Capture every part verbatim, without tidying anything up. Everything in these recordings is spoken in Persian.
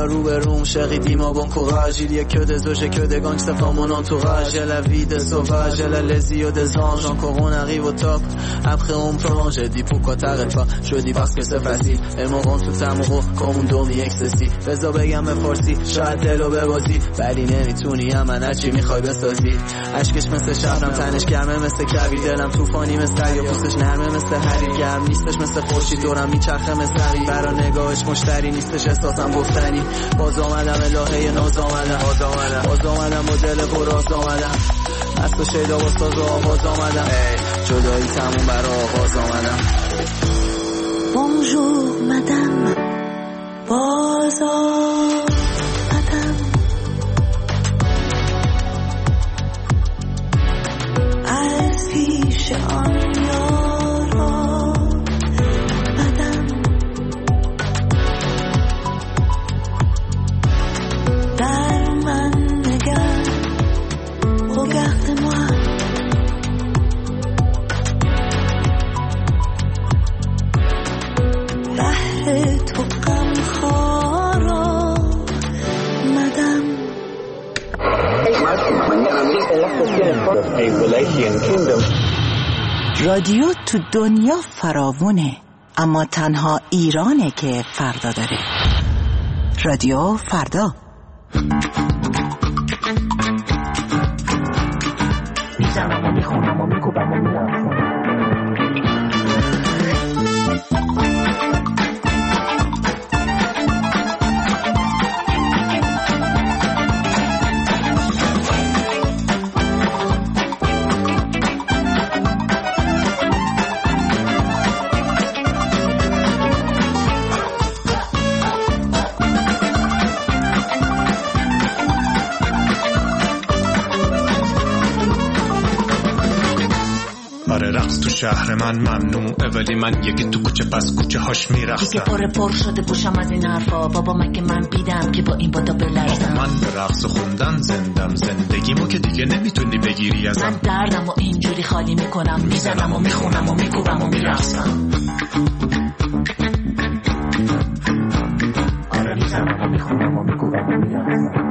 روبروم chérie dis-moi bon courage il y a que des eaux j'ai que des gangs ça forme mon entourage j'ai la vie des sauvages j'ai la lésio des anges encore on arrive au top après on me plonge j'ai dit pourquoi t'arrêtes pas je dis parce que c'est facile et mon rond tout amoureux comme un dormi ecstasy بذار بگم به فارسی شاید دلو ببازی ولی نمیتونی من هرچی میخوای بسازی عشقش مثل شبنم تنش گرمه مثل کویر دلم طوفانی مثل دریا پوستش نرمه مثل حریر گرم نیستش مثل خورشید دورم میچرخه مثل حریر برا نگاهش مشتری نیستش احساسم گفتنی باز آمدم الهه ناز آمدم باز آمدم باز آمدم با دل براز آمدم از تو شیدا با ساز و آواز آمدم جدایی تموم برا آغاز آمدم Bonjour madame باز آمدم از پیش آن یارا بدم در من نگر regarde-moi بحر تو غم خارا مدم رادیو تو دنیا فراوونه اما تنها ایرانه که فردا داره. رادیو فردا میزنم و میخونم و میگوبم و میرم شهر من ممنوعه ولی من یکی تو کوچه پس کوچه هاش میرقصم دیگه پر پر شده پوشم از این حرفا بابا مگه من بیدم که با این بادا بلرزم من به رقص خوندن زندم زندگیمو که دیگه نمیتونی بگیری ازم من دردم و اینجوری خالی میکنم میزنم و میخونم و میکوبم و میرقصم آره میزنم و میخونم و میکوبم و میرقصم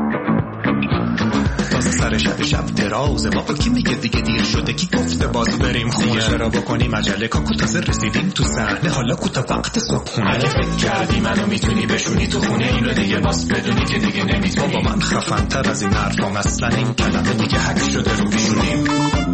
سر شب شب درازه بابا کی میگه دیگه دیر شده کی گفته باز بریم خونه چرا بکنی مجله کاکو تازه رسیدیم تو صحنه حالا کوتا وقت صبحونه اگه فکر کردی منو میتونی بشونی تو خونه اینو دیگه باز بدونی که دیگه نمیتونی بابا من خفن تر از این حرفام اصلا این کلمه دیگه حک شده رو بیشونیم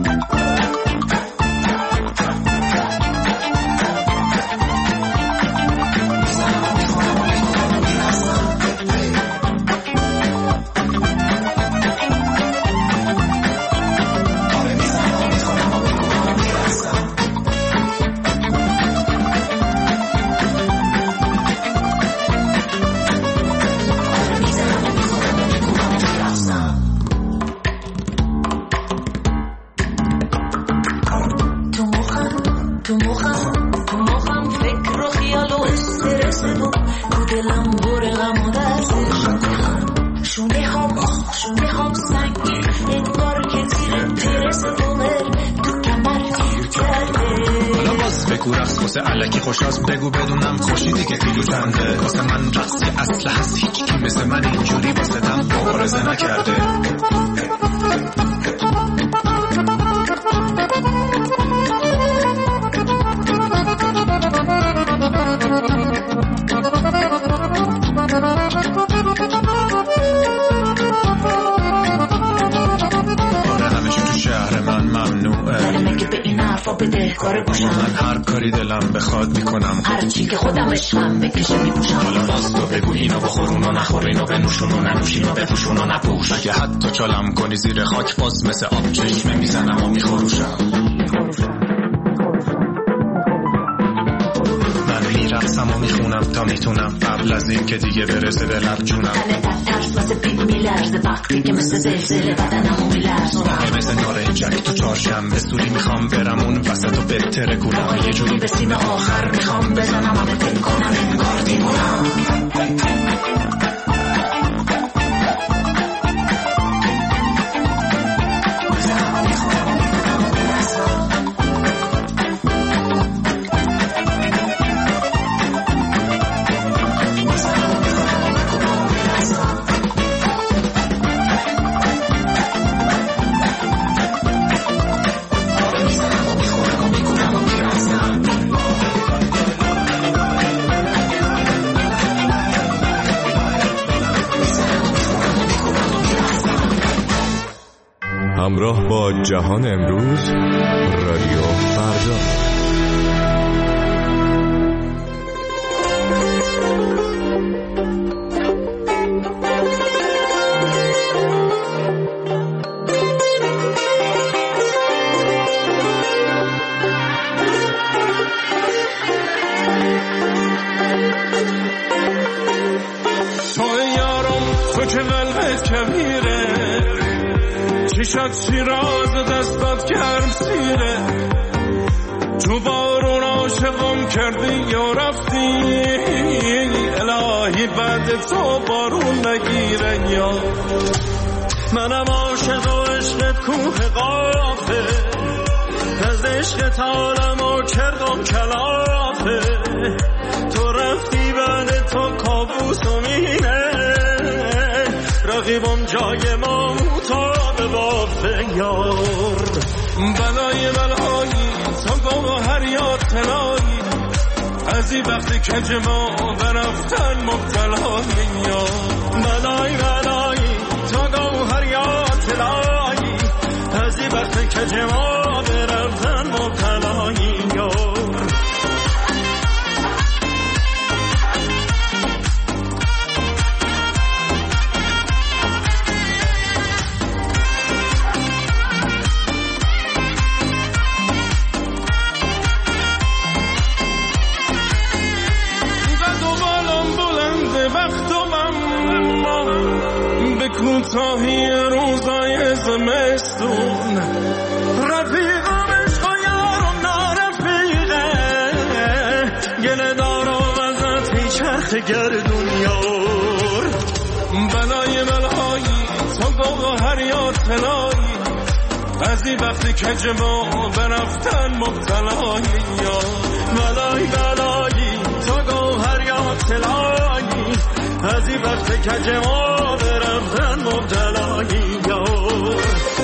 الکی خوشاست بگو بدونم خوشیدی که کیلو چنده واسه من رقصی اصله هست هیچ کی مثل من اینجوری واسه دم مبارزه نکرده من هر کاری دلم بخواد میکنم هر چی که خودم عشقم بکشه میپوشم حالا باز تو بگو اینو بخور اونو نخور اینو بنوشون و ننوشین و بپوشون و نپوش اگه حتی چالم کنی زیر خاک باز مثل آب چشمه میزنم و میخوروشم من میرقصم و میخونم تا میتونم قبل از این که دیگه برسه به لب جونم تنه ترس واسه پیل میلرزه وقتی که مثل زلزله بدنمو میلرزونم مثل نارنجک تو چارشنبه سوری میخوام برم اون وسط و بهتره کنم یه جوری به سیم آخر میخوام بزنم و بهتر کنم انگار دیمونم همراه با جهان امروز، رادیو فردا. شد شیراز دستات گرم سیره، تو بارون عاشقم کردی یا رفتی، الهی بعد تو بارون نگیره. یا منم عاشق و عشقت کوه قافه، از عشقت عالمو کردم کلافه، تو رفتی بعد تو کابوس و مینه، رقیبم جای ما مطابه بافه. یار بلای بلایی تو گوهر یا طلایی، از این وقتی کج ما برفتن مبتلایی. یا بلای بلایی تو گوهر یا طلایی، از این وقتی کج ما برفتن مبتلایی. یار کوتاهی روزای زمستون، رفیقم عشق و یارم نارفیقه، گله دارم ازت هی چرخ گردون. یار بلای بلایی تو گوهر یا طلایی، از این وقتی کج ما برفتن مبتلایی. یا بلای بلایی تو گوهر یا طلایی، از این وقتی کج ما برفتن مبتلایی. یار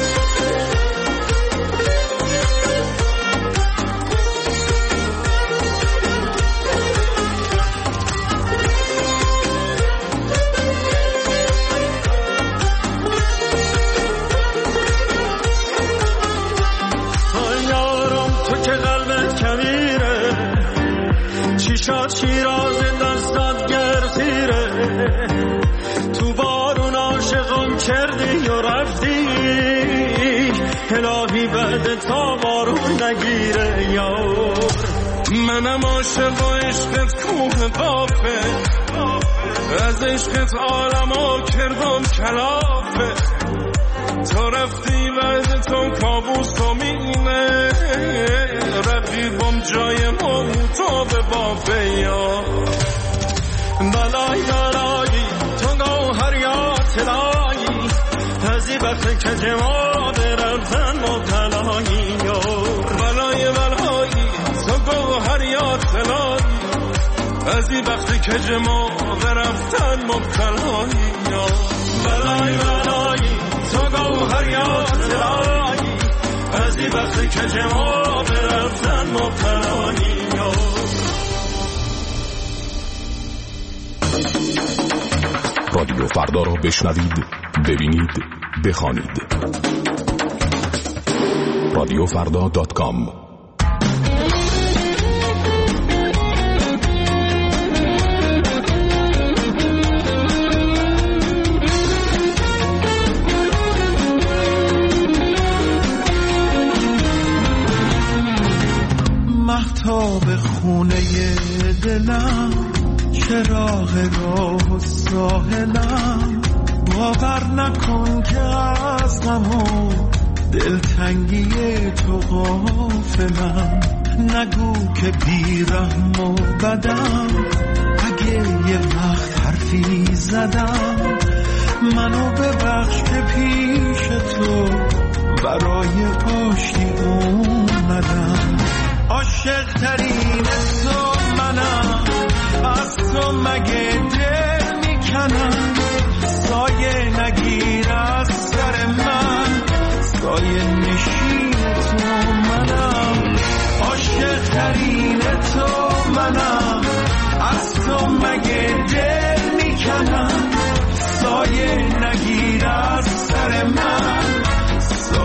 شاد شیراز دستات گرسیره، تو بارون عاشقم کردی و رفتی، الهی بعد تا بارون نگیره. یار منم عاشق و عشقت کوه قافه، از عشقت عالمو کردم کلافه، تو رفتی بعد تو کابوس و مینه، رقیبم جای ما تو به بافه. یا بلای بلایی تو گوهر یا طلایی، از این وقت کج ما برفتن مبتلایی. یا بلای بلایی تو گوهر یا طلایی، از این وقت کج ما برفتن مبتلایی. یا بلای بلایی تو گوهر یا طلایی، از این وقت کج ما برفتن مبتلایی. رادیو فردا را بشنوید، ببینید، بخوانید. رادیو فردا دات کام. مهتاب خونه دلم، چراغ راه و ساحلم، باور نکن که از غم و دلتنگی تو غافلم، نگو که بیرحم و بدم، اگه یه وقت حرفی زدم، منو ببخش که پیش تو برای پاشتی اومدم. عاشق ترین تو منم، از تو مگه دل میکنم، سایه نگیر از سر من، سایه نشین تو منم. عاشق ترین تو منم، از تو مگه دل میکنم، سایه نگیر از سر من، سایه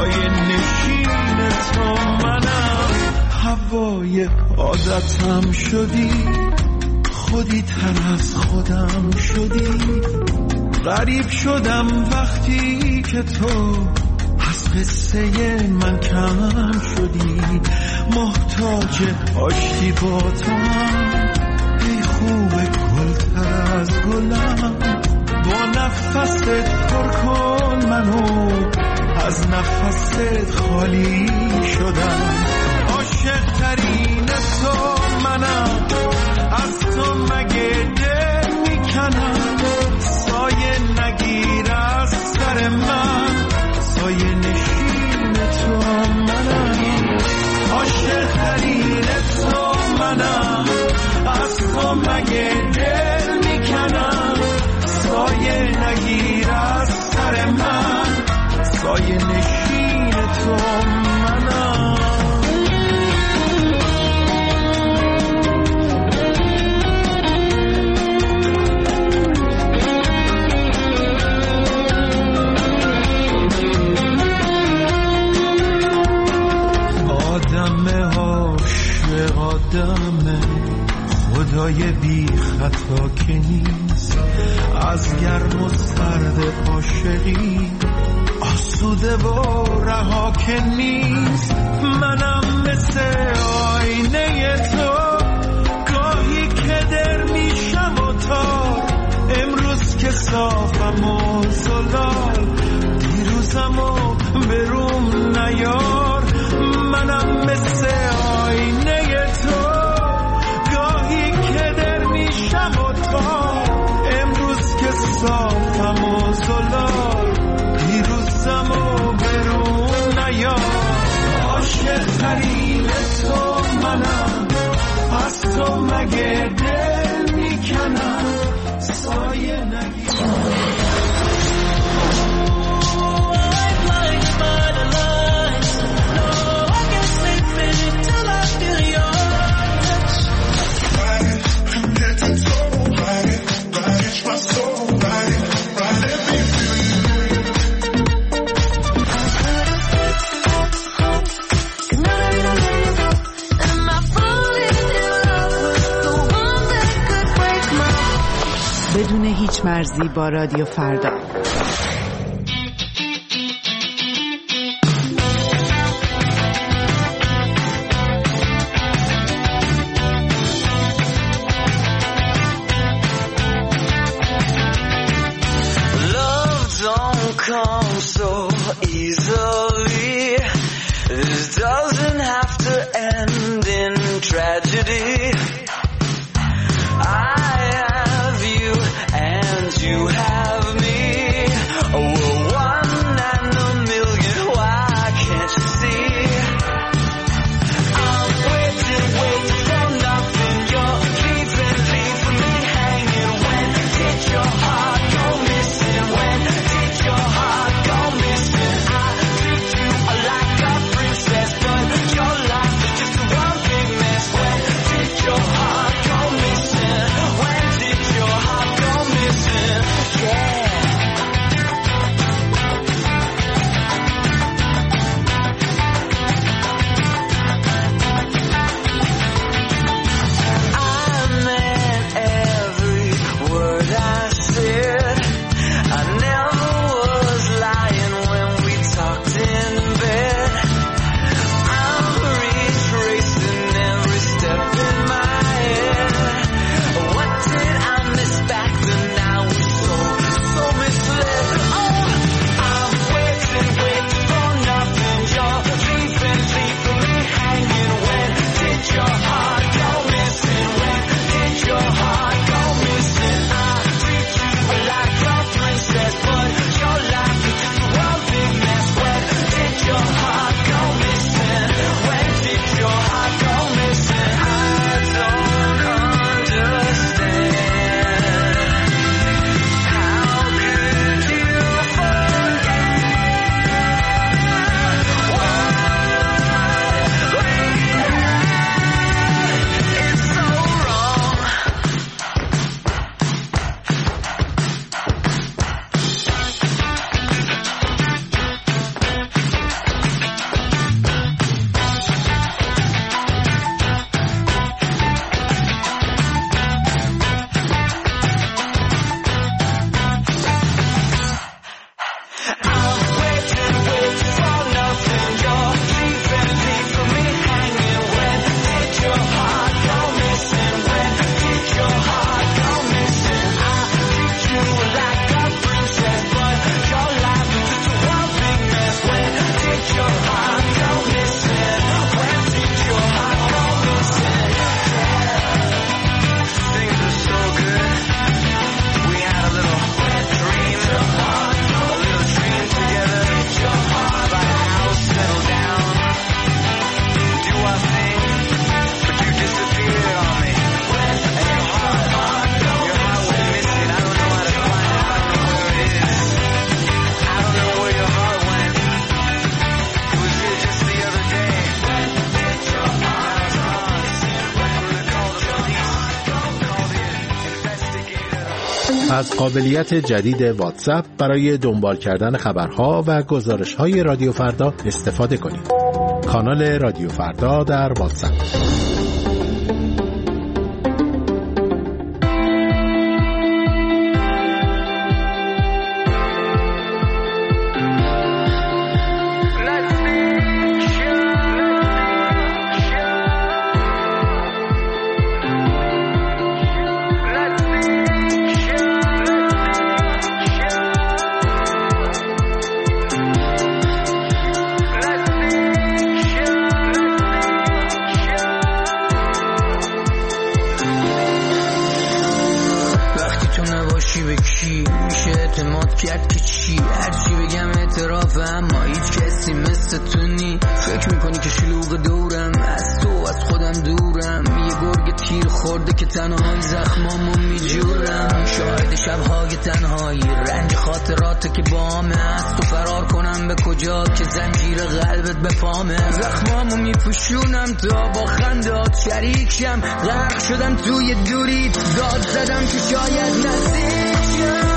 سایه نشین تو منم، هوای عادتم شدی، خودی تر از خودم شدی. غریب شدم وقتی که تو از قصه من کم شدی. محتاج آشتی با تو هم، ای خوب گلتر از گلم. با نفست پر کن منو، از نفست خالی شدم. عاشق ترین تو منم، از تو مگه دل میکنم. سایه نگیر از سر من، سایه نشین تو منم. عاشق ترین تو منم، از تو مگه دل میکنم. سایه نگیر از سر من، سایه نشین تو منم. آدم عاشق آدم، خدای بی خطا که نیست. از گرم و سرد عاشقی آسوده و رها که نیست. منم مثل آینه تو، گاهی که در میشم و تار. امروز که صافم و زلال، دیروزم و بروم نیار. منم مثل آینه تو، گاهی که در میشم و تار. امروز که صافم و زلال، دیروزم و برون نیار. عاشق ترین تو منم، از تو مگه دل میکنم. سایه نگیرم. بدون هیچ مرزی با رادیو فردا. Love don't come so easily. This doesn't have to end in tragedy. You have me, oh, one and a million, why can't you see? I'm waiting, waiting for nothing, you're leaving, leaving me hanging. When did your heart go missing? When did your heart go missing? I treat you like a princess, but your life is just one big mess. When did your heart از قابلیت جدید واتساپ برای دنبال کردن خبرها و گزارش‌های رادیو فردا استفاده کنید. کانال رادیو فردا در واتساپ. شریکم غرق شدم توی دوری داد زدم که شاید نزدیک شم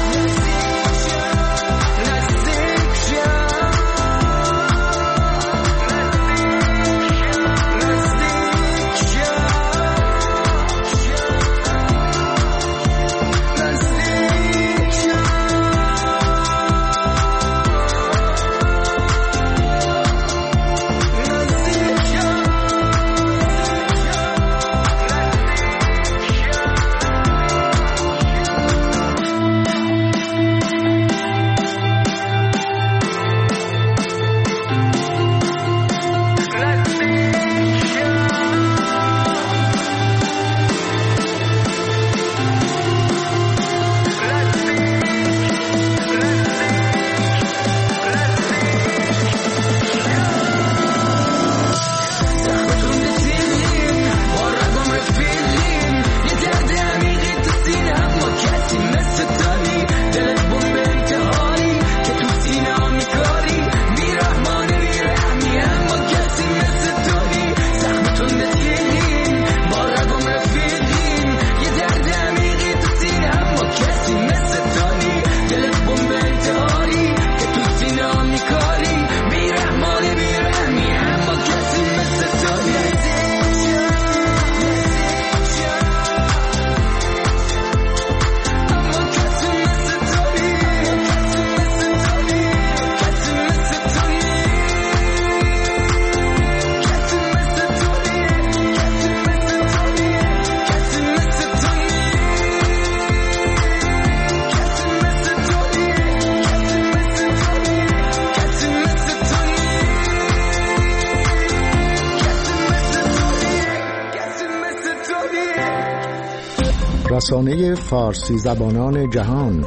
رسانه فارسی زبانان جهان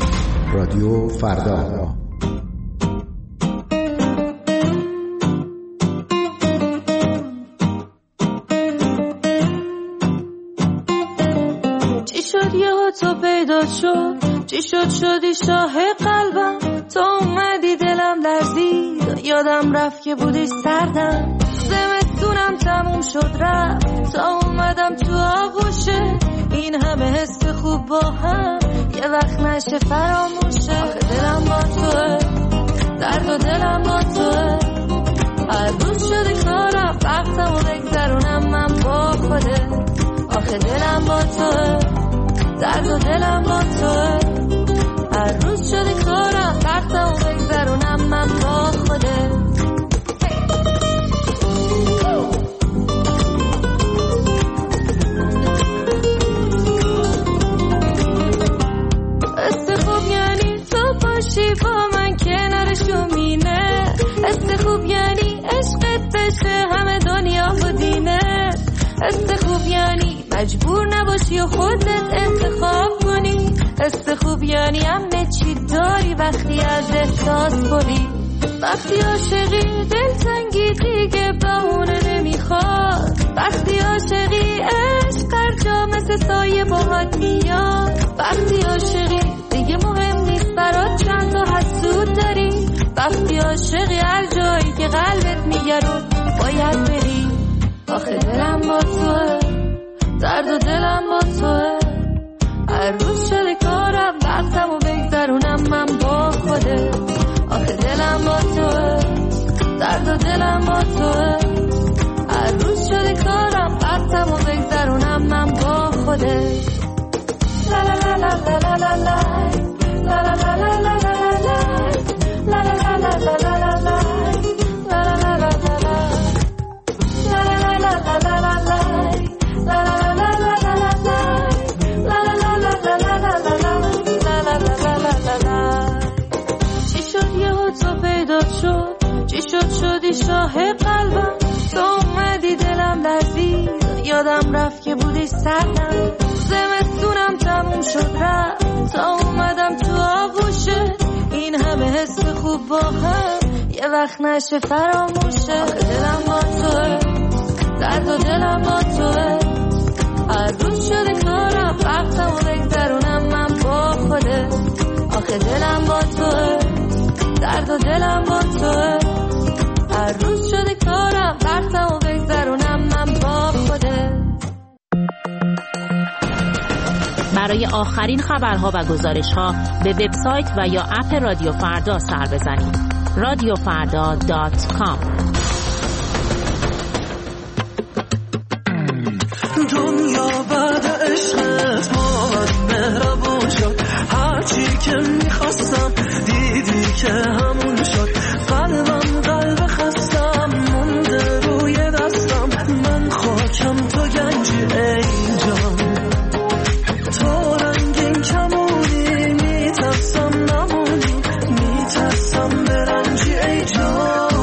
رادیو فردا. چی شد یهو تو پیدا شد، چی شد شدی شاه قلبم، تو اومدی دلم لرزید، یادم رفت که بودی سردم، زمستونم تموم شد رفت، تا اومدم تو آغوشه، این همه حس خوب با هم یه وقت نشه فراموشه. آخه دلم با توه، درد و دلم با توه، هر روز شده کارم وقتمو بگذرونم من با خوده. آخه دلم با توه، درد و دلم با توه، هر روز شده کارم وقتمو بگذرونم من با خوده. باشی با من کنارشو مینه، حس خوب یعنی عشقت بشه همه دنیا و دینه، حس خوب یعنی مجبور نباشی و خودت انتخاب کنی، حس خوب یعنی همه چی داری وقتی از احساس کنی، وقتی عاشقی دلتنگی دیگه بهونه نمیخواد، وقتی عاشقی عشق هر جا مثل سایه باهات میاد، وقتی عاشقی دیگه مهم نیست برات چند تا حسود داری، وقتی عاشقی هر جایی که قلبت میگرد باید بری. آخه دلم با توه، درد و دلم با توه، هر روز شده کار و دلم با توه. هر روز شده کارم قطعم و بگذرونم من با خوده. لا لا لا لا لا لا لا لا لا لا لا لا لا لا لا لا چی شد شدی شاه قلبم، تو اومدی دلم لرزید، یادم رفت که بودی سردم. زمستونم تموم شد رفت تا اومدم تو آغوشه. این همه حس خوب با هم یه وقت نشه فراموشه. دلم با توه، درد و دلم با توه. هر روز شده کارم وقتم و بگذرونم من با خوده. آخه دلم با توه، درد و دلم با توه. هر روز شده کارم وقتم و بگذرونم من با خوده. برای آخرین خبرها و گزارش‌ها به وبسایت و یا اپ رادیو فردا سر بزنید. رادیو فردا دات کام. دنیا بعد عشقت با من مهربون شد، هرچی که میخواستم دیدی که همون شد. قلبم قلب خستم مونده روی دستم، من خاکم تو گنجی ای جان. تو رنگین کمونی میترسم نمونی، میترسم برنجی ای جان.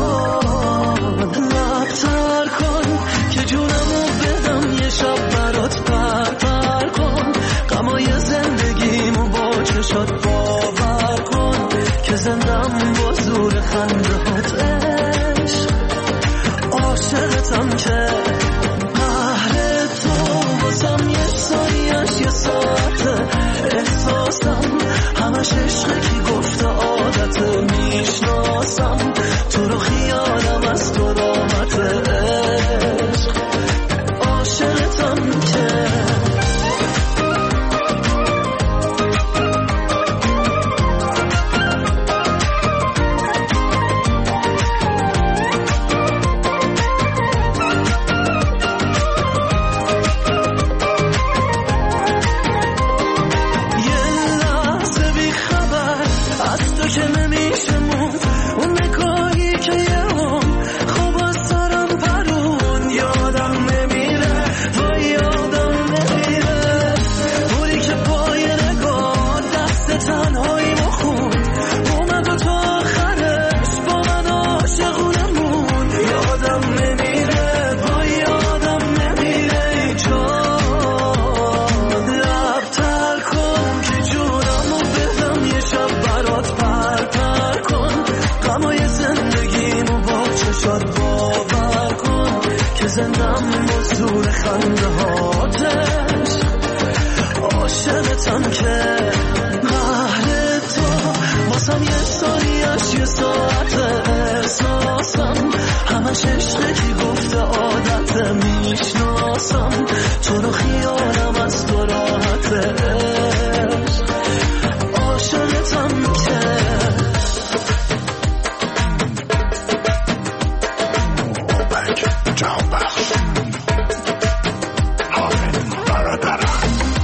لبتر کن که جونمو بدم یه شب برات پر پر کن. غمای زندگیمو با چشات باور کن که زندم با زور خنده هات عشق. عاشقتم که قهر تو بازم یه سایش یه ساعته. احساسم همش عشقه کی گفته عادته. میشناسم تو رو خیالم از تو راحت عشق. عاشقتم که زندم با زور خنده هاتش. عاشقتم که قهر تو بازم یه سالیش یه ساعت. احساسم همش عشقه کی گفته عادت. میشناسم تو رو خیالم از تو راحت عشق. عاشقتم که جهان بخش حامد برادرم.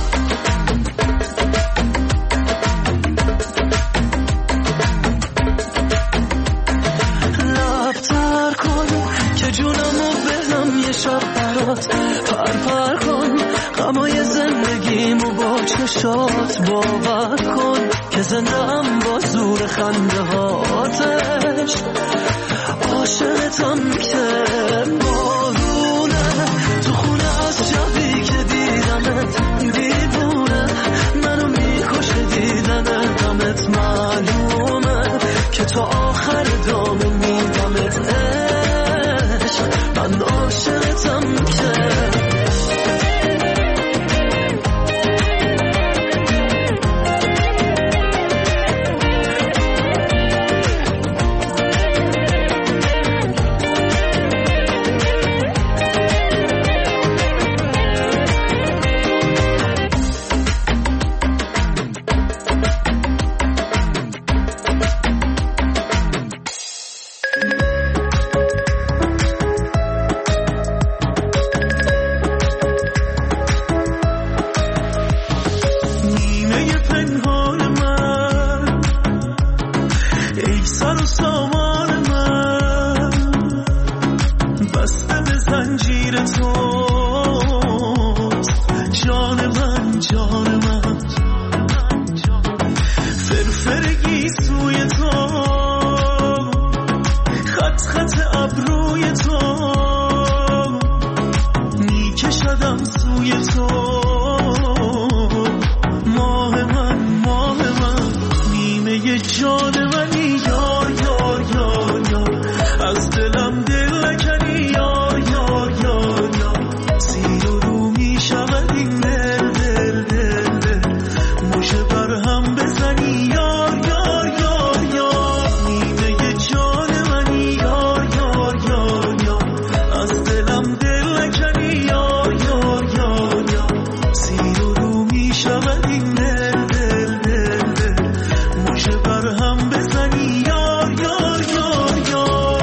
لبتر کن که جونمو بدم یه شب برات پر پر کن. غمای زندگیمو با چشات باور کن که زندم با زور خنده هاتش. عاشقتم که بارونه تو خونه از شبی که دیدمت. دیوونه منو میکشه دیدن غمت. معلومه که تو آخر دام میدمت عشق. من عاشقتم که تو ماه من ماه من نیمه جان منی یار یار یار یار از دلم دل نکنی یار یار یار یار زیر و رو می شود این دل دل دل دل مژه بر هم بزنی یار یار یار یار نیمه جان منی یار یار یار یار از دلم دل نکنی یار یار یار یار زیر و رو می شود این دل دل دل دل مژه بر هم بزنی یار یار یار یار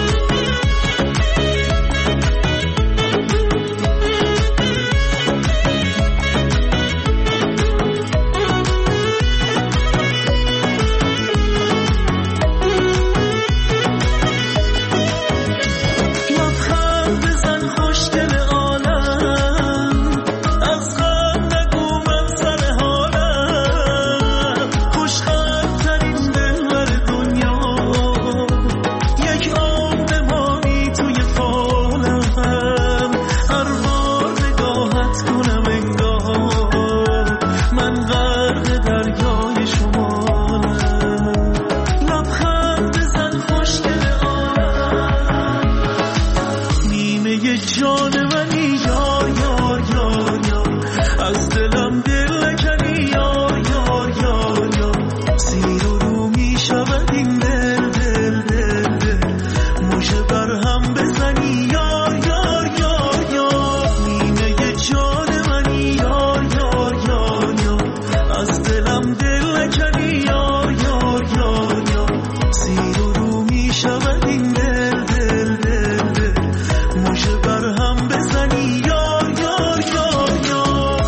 لبخند بزن خوشگل عالم از غم نگو من سر حالم خوشخندترین دلبر دنیا یک عمر بمانی توی فالم هر بار نگاهت کنم انگار من غرق دریای شمالم لبخند بزن خوشگل عالم نیمه جان منی یار یار یار یار از دلم دل نکنی یار یار یار یار زیر و رو می شود این دل دل دل دل مژه بر هم بزنی یار یار یار یار نیمه جان منی یار یار یار یار از دلم دل نکنی یار یار یار یار زیر و رو می شود این دل دل دل دل مژه بر هم بزنی یار یار یار یار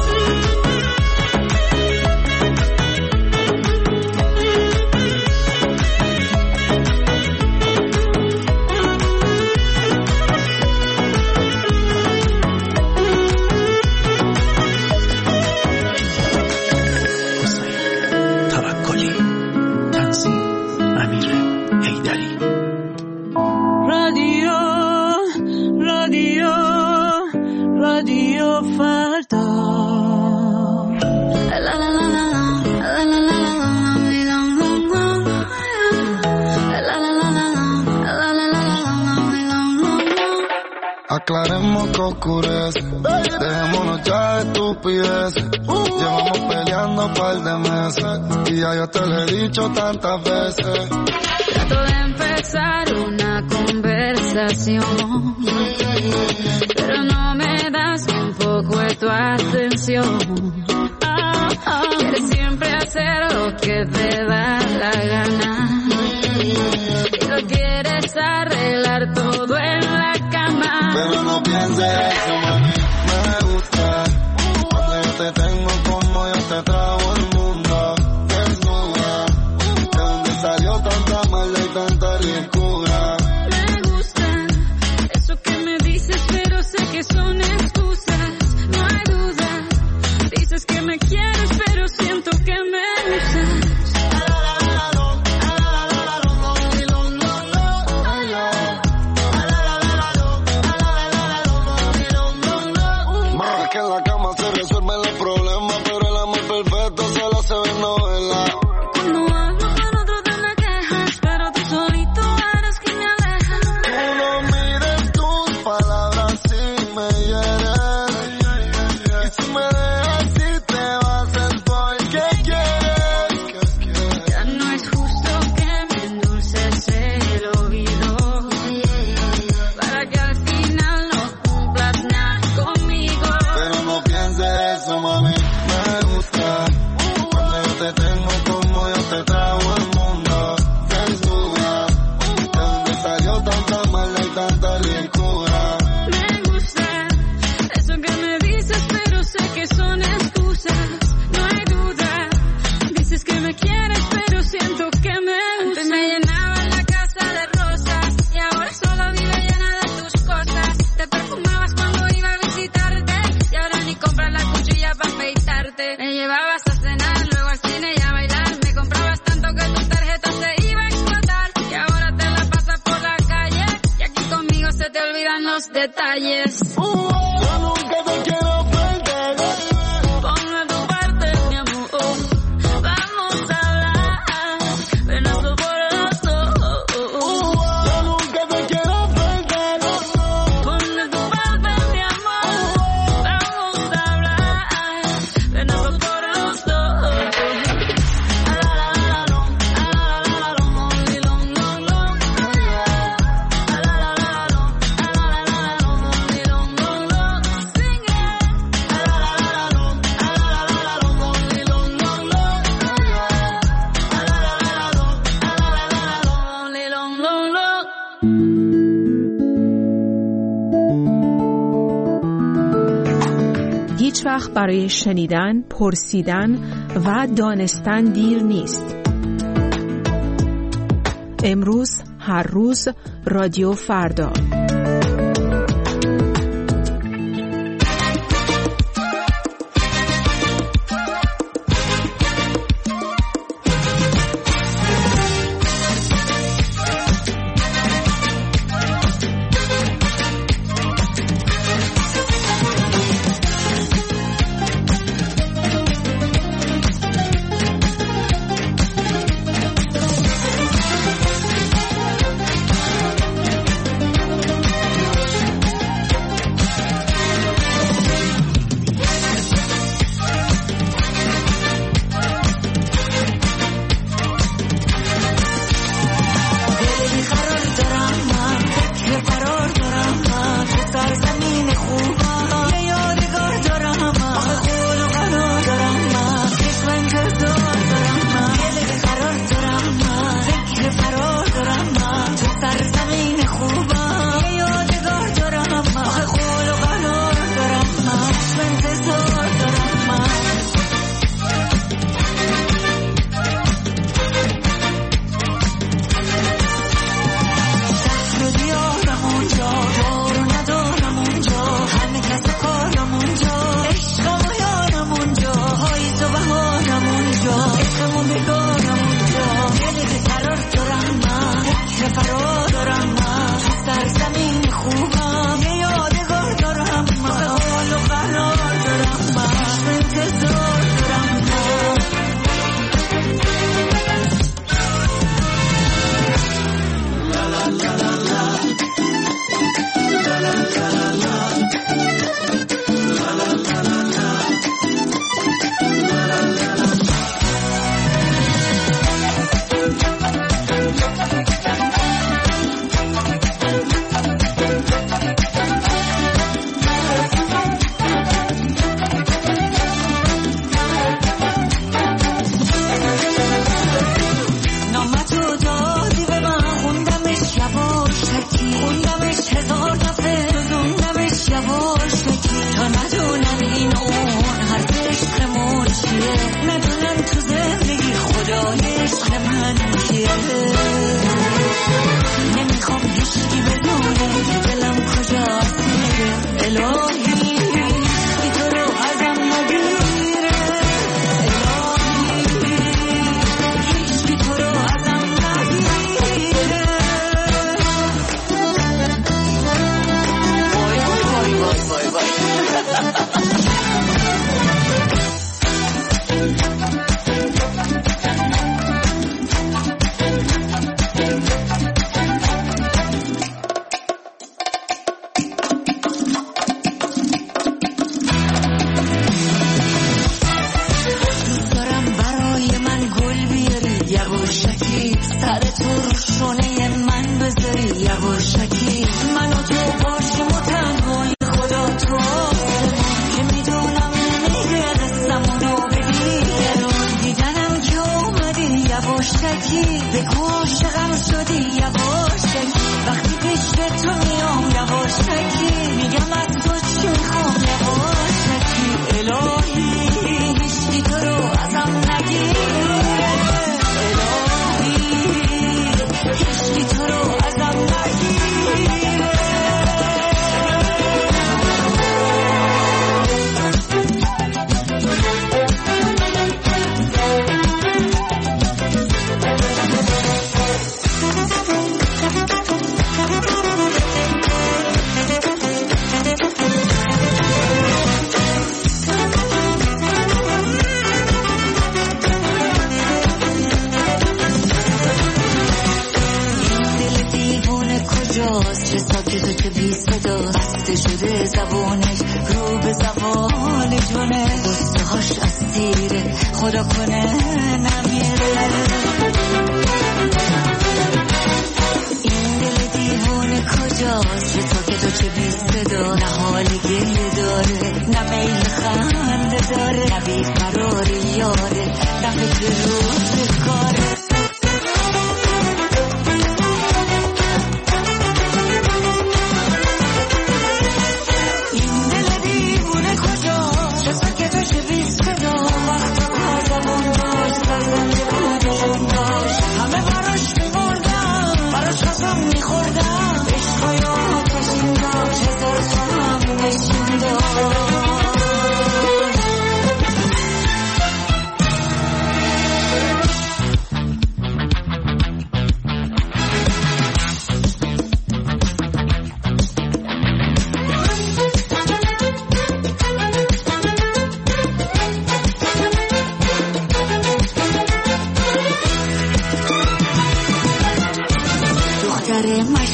توکلی تنظیم امیر حیدری رادیو رادیو رادیو فردا لا لا لا لا لا لا لا Aclaremos que oscurece, dejémonos ya de estupideces. Llevamos peleando un par de meses y ya yo te lo he dicho tantas veces. Trato de empezar una conversación, pero no me das un poco de tu atención. Quieres siempre hacer lo que te da la gana y lo quieres arreglar todo en la cama. Pero no pienses eso, mami, me gusta cuando yo te tengo como yo te trago el mundo desnuda. De dónde salió tanta maldad y tanta ricura. Me gusta eso que me dices, pero sé que son excusas, no hay duda. Dices que me quieres, pero siento que me usas. Más que en la cama se resuelven los problemas, pero el amor perfecto solo se ve en novela. Cuando hablo con otro te me quejas, pero tú solito eres quien me aleja. Tú no mires tus palabras si me hieres. Y si me dejas si te vas es porque quieres. Ya no es justo que me endulces el oído para que al final no cumplas nada conmigo. Pero no pienses eso, mami, me gusta cuando yo te tengo como yo te trago el mundo desnuda. De dónde salió tanta maldad y tanta ricura. Me gusta eso que me dices, pero sé que son excusas, no hay duda. Dices que me quieres, pero siento que me usas. Antes me llenaba la casa de rosas y ahora solo vive llena de tus cosas. Te perfumabas cuando iba a visitarte y ahora ni compras la cuchilla para afeitarte. Me llevabas a cenar, luego al cine y a bailar. Me comprabas tanto que tu tarjeta se iba a explotar y ahora te la pasas por la calle y aquí conmigo se te olvidan los detalles. Yo nunca te quiero perder. هیچ وقت برای شنیدن، پرسیدن و دانستن دیر نیست. امروز، هر روز، رادیو فردا.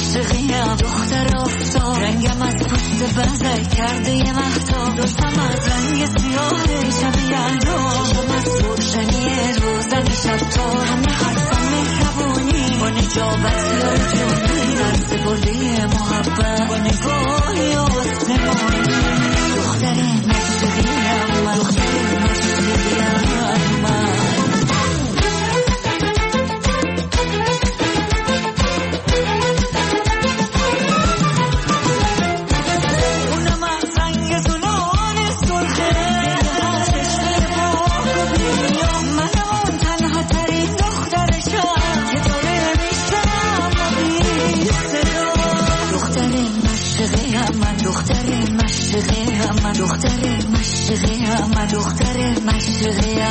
مشرقیم دختر آفتاب رنگم از پوست بزر کرده یه مهتاب دوستم از رنگ سیاه شب یلدا چشم از روشنی روزن شب تا همه حرفم مهربونی با نجابت یا رجونی نرس برده محبت با نگاهی آسمانی دختر مشرقیم من دختر مشرقیم من من دختر مشرقیم من دختر مشرقیم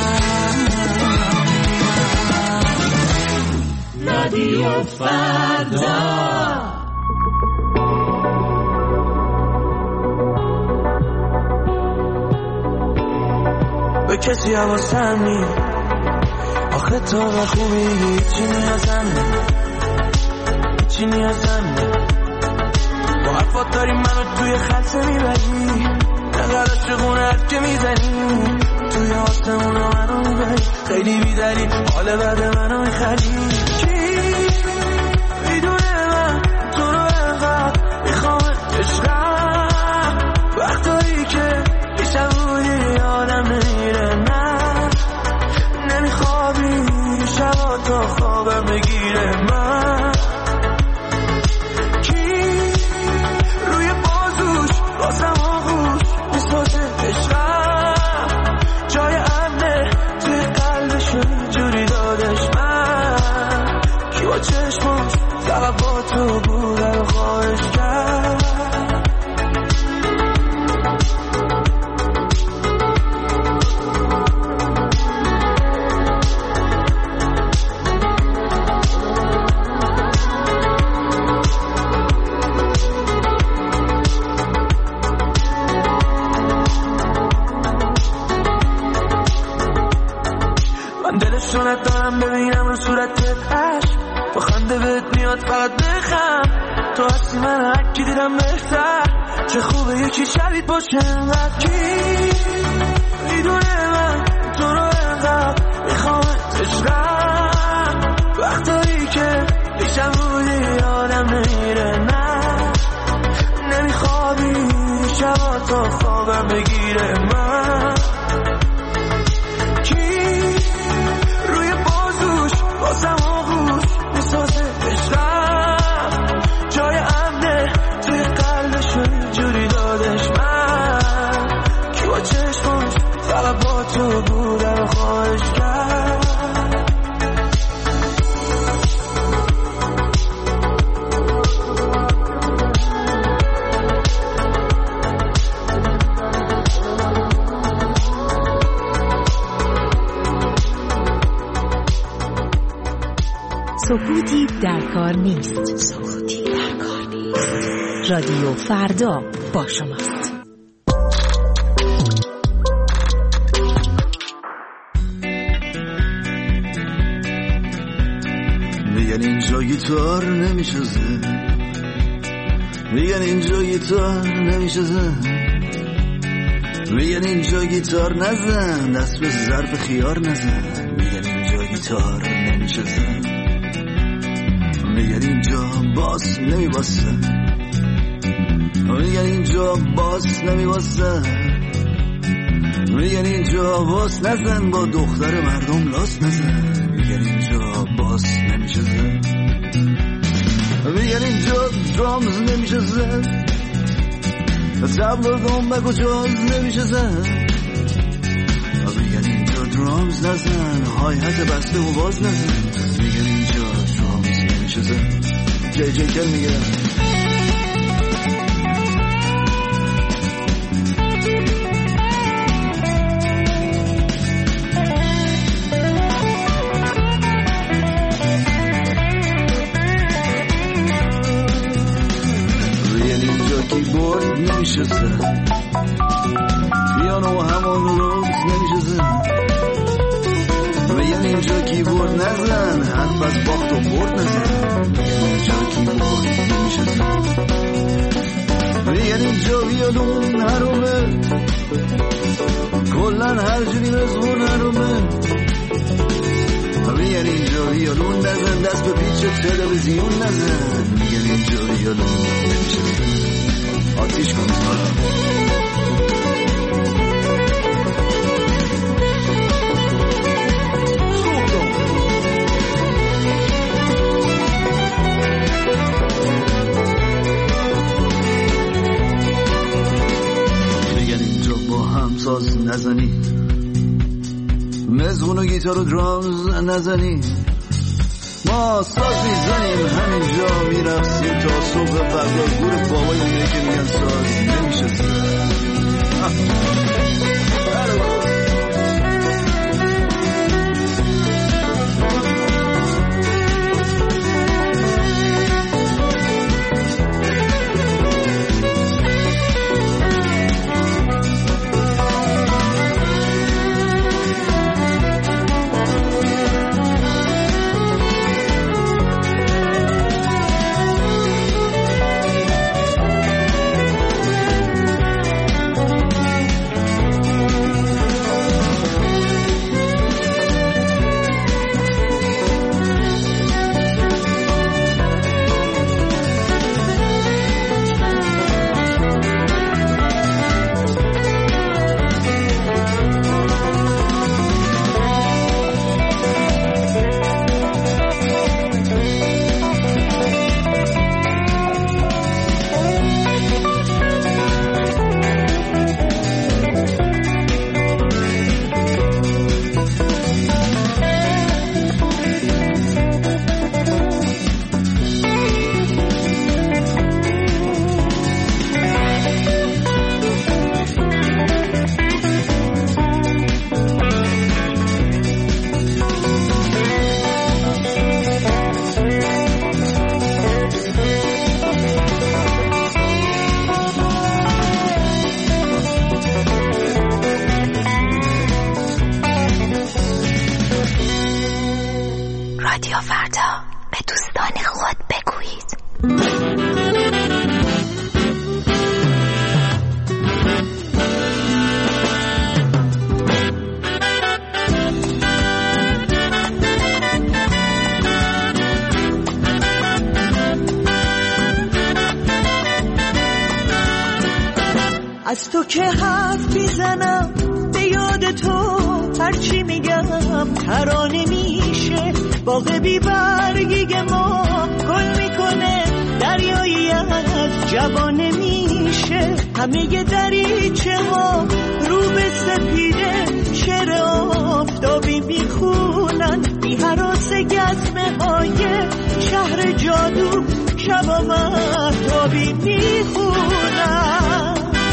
رادیو فردا به کسی حواسم نی آخه تو و خوبی چی نیازم چی نیازم با حرفات داری منو توی خلصه میبری نقل عاشقونت که میزنی توی آسمونا منو میبری خیلی بیدری حال بعد منو میخری کی میدونه من تو رو انقدر میخوام عشقم وقتایی که پیشم بودی یادم نمیره نه نمیخوابی شبا تا خوابم بگیره من بازم آغوش میسازه عشقم جای امنه توی قلبش جوری دادش من کی با چشماش فقط با تو بوده رو خواهش کرد شونت دارم ببینم رو صورتت عشق با خنده بهت میاد فقط بخم تو هستی من هرکی دیدم بهتر چه خوبه یکی شبیت باشه انقدر کی میدونه من تو رو انقدر میخوام عشقم وقتایی که پیشم بودی یادم نمیره نه نمیخوابی شبا تا خوابم بگیره من بازم آغوش میسازه عشقم جای امنه توی قلبش جوری دادش من کی با چشماش فقط با تو بوده رو خواهش کرد سکوتی در کار نیست. سکوتی در کار نیست. رادیو فردا با شماست. میگن اینجا گیتار نمیشه زن، میگن اینجا گیتار نمیشه زن، میگن اینجا گیتار نزن، دست به ظرف خیار نزن، میگن اینجا گیتار نمیشه زن، میگن اینجا باس نمیباسه، میگن اینجا باس نمیباسه، میگن اینجا باس نزن، با دختر مردم لاس نزن، میگن اینجا باس نمیشه زن، میگن اینجا درامز نمیشه زن، تبل و دنبک و جاز نمیشه زن، میگن اینجا درامز نزن، های حت بسته و باز نزن، میگن اینجا درامز نمیشه زن. جی جی کل میگن کیبورد نمیشه زن، پیانو همون روز نمیشه زن، میگن اینجا بی برد نزن، حرف از باخت و برد نزن، اینجا کی برد نمیشه زن. میگن اینجا ویولون حرومه، کلن هر جوری مزمون حرومه. میگن اینجا ویولون نزن، دست به پیچ تلویزیون نزن، میگن اینجا ویولون نمیشه زن. آتیش کن ساز نزنی، مزغون و گیتار و درامز نزنی، ما ساز میزنیم همینجا میرقصیم تا صبح فردا. گور بابای اونه که میگن ساز نمیشه زن. از تو که حرف میزنم به یاد تو، هرچی میگم ترانه میشه. باغ بی برگی ما گل میکنه، دریایی از جوانه میشه. همه دریچه ها رو به سپیده، شعر آفتابی میخونن، بی هراس گزمه های شهر جادو، شبا مهتابی میخونن.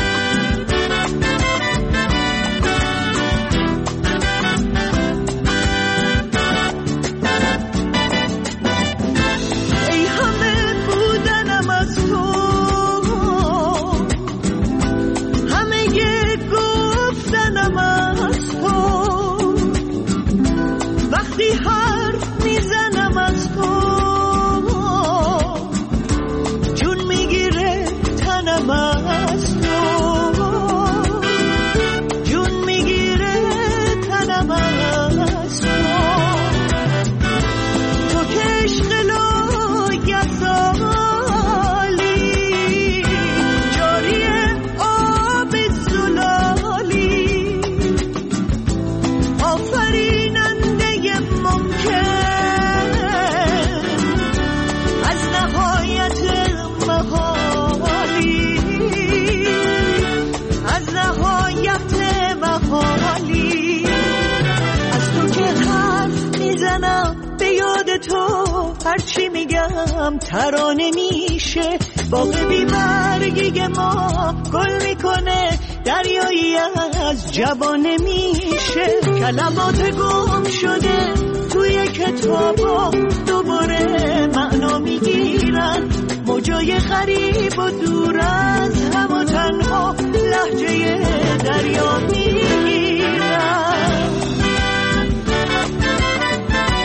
هرچی میگم ترانه میشه. باغ بی برگی ما گل میکنه، دریایی از جوانه میشه. کلمات گم شده توی کتابا دوباره معنا میگیرن، موجای غریب و دور از هم و تنها لهجه دریا میگیرن.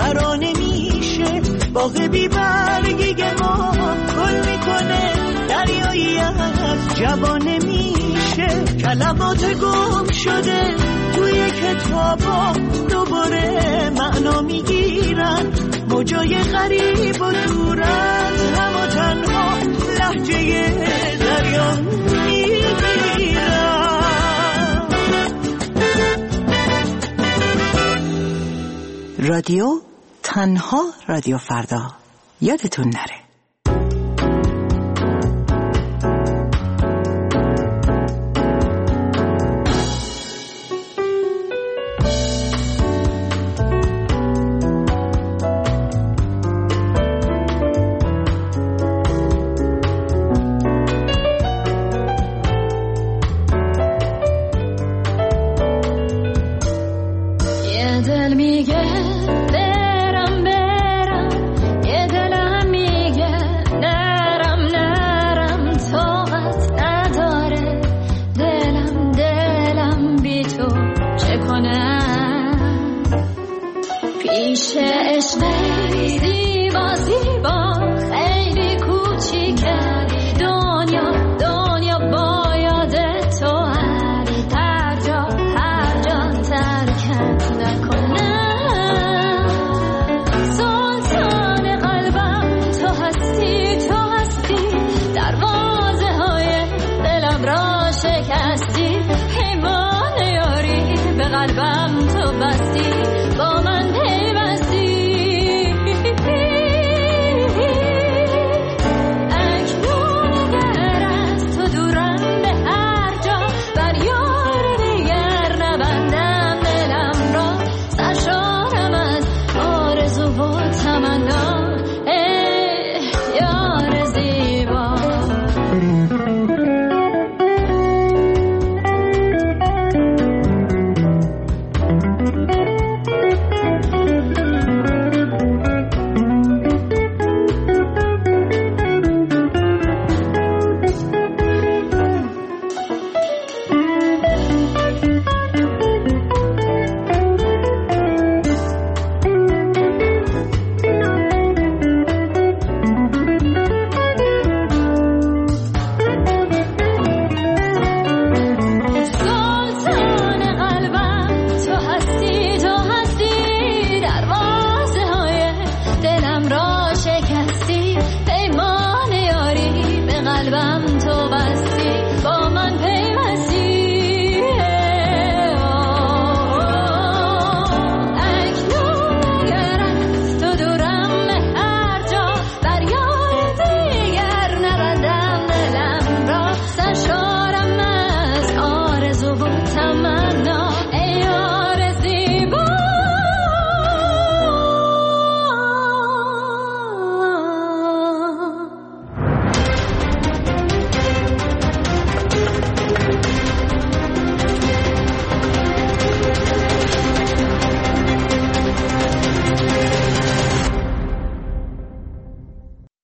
ترانه میشه باغ بی برگی ما گل میکنه دریایی از جوانه میشه کلمات گم شده توی کتابا دوباره معنا میگیرن موجای غریب و دور از هم و تنها لهجه دریا میگیرن. رادیو تنها رادیو فردا یادتون نره.